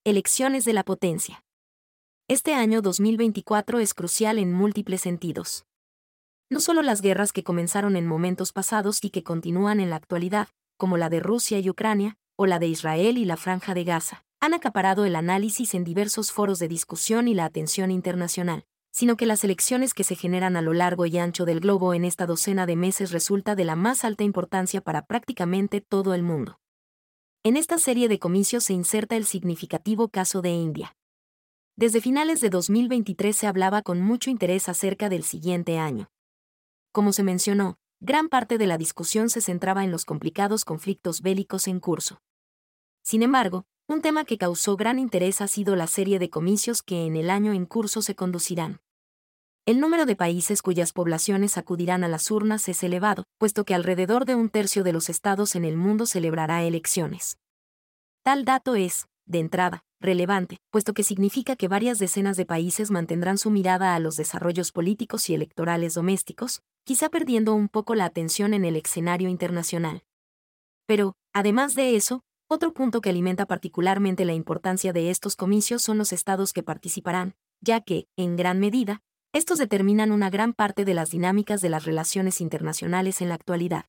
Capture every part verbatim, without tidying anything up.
Elecciones de la potencia. Este año dos mil veinticuatro es crucial en múltiples sentidos. No solo las guerras que comenzaron en momentos pasados y que continúan en la actualidad, como la de Rusia y Ucrania, o la de Israel y la Franja de Gaza, han acaparado el análisis en diversos foros de discusión y la atención internacional, sino que las elecciones que se generan a lo largo y ancho del globo en esta docena de meses resulta de la más alta importancia para prácticamente todo el mundo. En esta serie de comicios se inserta el significativo caso de India. Desde finales de dos mil veintitrés se hablaba con mucho interés acerca del siguiente año. Como se mencionó, gran parte de la discusión se centraba en los complicados conflictos bélicos en curso. Sin embargo, un tema que causó gran interés ha sido la serie de comicios que en el año en curso se conducirán. El número de países cuyas poblaciones acudirán a las urnas es elevado, puesto que alrededor de un tercio de los estados en el mundo celebrará elecciones. Tal dato es, de entrada, relevante, puesto que significa que varias decenas de países mantendrán su mirada a los desarrollos políticos y electorales domésticos, quizá perdiendo un poco la atención en el escenario internacional. Pero, además de eso, otro punto que alimenta particularmente la importancia de estos comicios son los estados que participarán, ya que, en gran medida, estos determinan una gran parte de las dinámicas de las relaciones internacionales en la actualidad.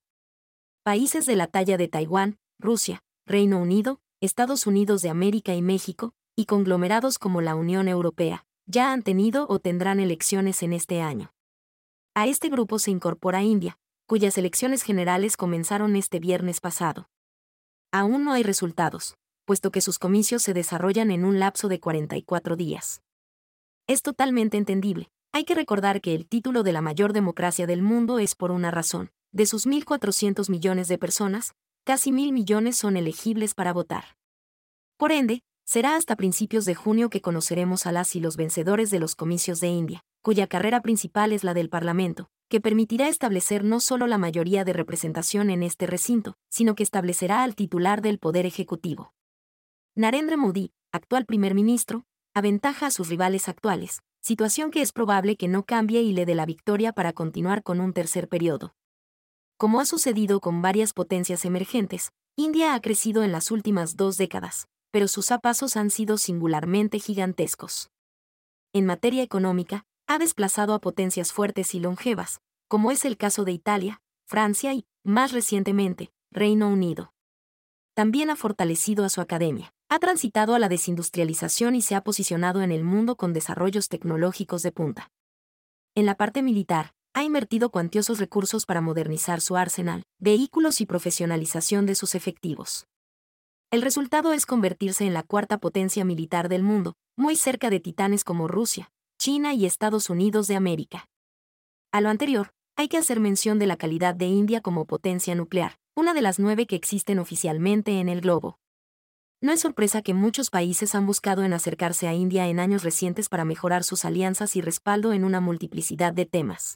Países de la talla de Taiwán, Rusia, Reino Unido, Estados Unidos de América y México, y conglomerados como la Unión Europea, ya han tenido o tendrán elecciones en este año. A este grupo se incorpora India, cuyas elecciones generales comenzaron este viernes pasado. Aún no hay resultados, puesto que sus comicios se desarrollan en un lapso de cuarenta y cuatro días. Es totalmente entendible. Hay que recordar que el título de la mayor democracia del mundo es por una razón. De sus mil cuatrocientos millones de personas, casi mil millones son elegibles para votar. Por ende, será hasta principios de junio que conoceremos a las y los vencedores de los comicios de India, cuya carrera principal es la del Parlamento, que permitirá establecer no solo la mayoría de representación en este recinto, sino que establecerá al titular del Poder Ejecutivo. Narendra Modi, actual primer ministro, aventaja a sus rivales actuales, situación que es probable que no cambie y le dé la victoria para continuar con un tercer periodo. Como ha sucedido con varias potencias emergentes, India ha crecido en las últimas dos décadas, pero sus pasos han sido singularmente gigantescos. En materia económica, ha desplazado a potencias fuertes y longevas, como es el caso de Italia, Francia y, más recientemente, Reino Unido. También ha fortalecido a su academia, ha transitado a la desindustrialización y se ha posicionado en el mundo con desarrollos tecnológicos de punta. En la parte militar, ha invertido cuantiosos recursos para modernizar su arsenal, vehículos y profesionalización de sus efectivos. El resultado es convertirse en la cuarta potencia militar del mundo, muy cerca de titanes como Rusia, China y Estados Unidos de América. A lo anterior, hay que hacer mención de la calidad de India como potencia nuclear, una de las nueve que existen oficialmente en el globo. No es sorpresa que muchos países han buscado en acercarse a India en años recientes para mejorar sus alianzas y respaldo en una multiplicidad de temas.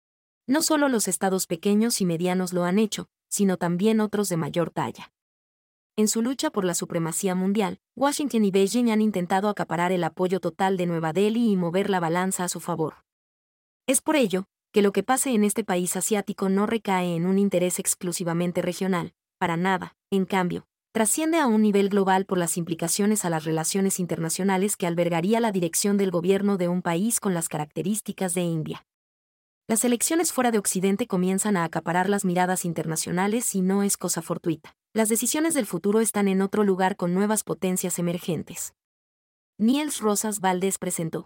No solo los estados pequeños y medianos lo han hecho, sino también otros de mayor talla. En su lucha por la supremacía mundial, Washington y Beijing han intentado acaparar el apoyo total de Nueva Delhi y mover la balanza a su favor. Es por ello que lo que pase en este país asiático no recae en un interés exclusivamente regional, para nada, en cambio, trasciende a un nivel global por las implicaciones a las relaciones internacionales que albergaría la dirección del gobierno de un país con las características de India. Las elecciones fuera de Occidente comienzan a acaparar las miradas internacionales y no es cosa fortuita. Las decisiones del futuro están en otro lugar con nuevas potencias emergentes. Niels Rosas Valdés presentó.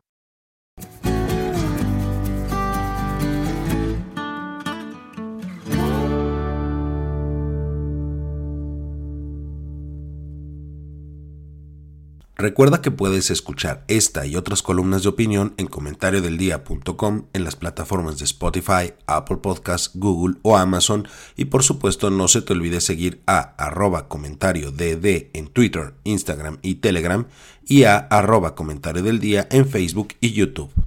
Recuerda que puedes escuchar esta y otras columnas de opinión en comentario del día punto com, en las plataformas de Spotify, Apple Podcasts, Google o Amazon, y por supuesto no se te olvide seguir a arroba comentario dd en Twitter, Instagram y Telegram y a arroba comentario del día en Facebook y YouTube.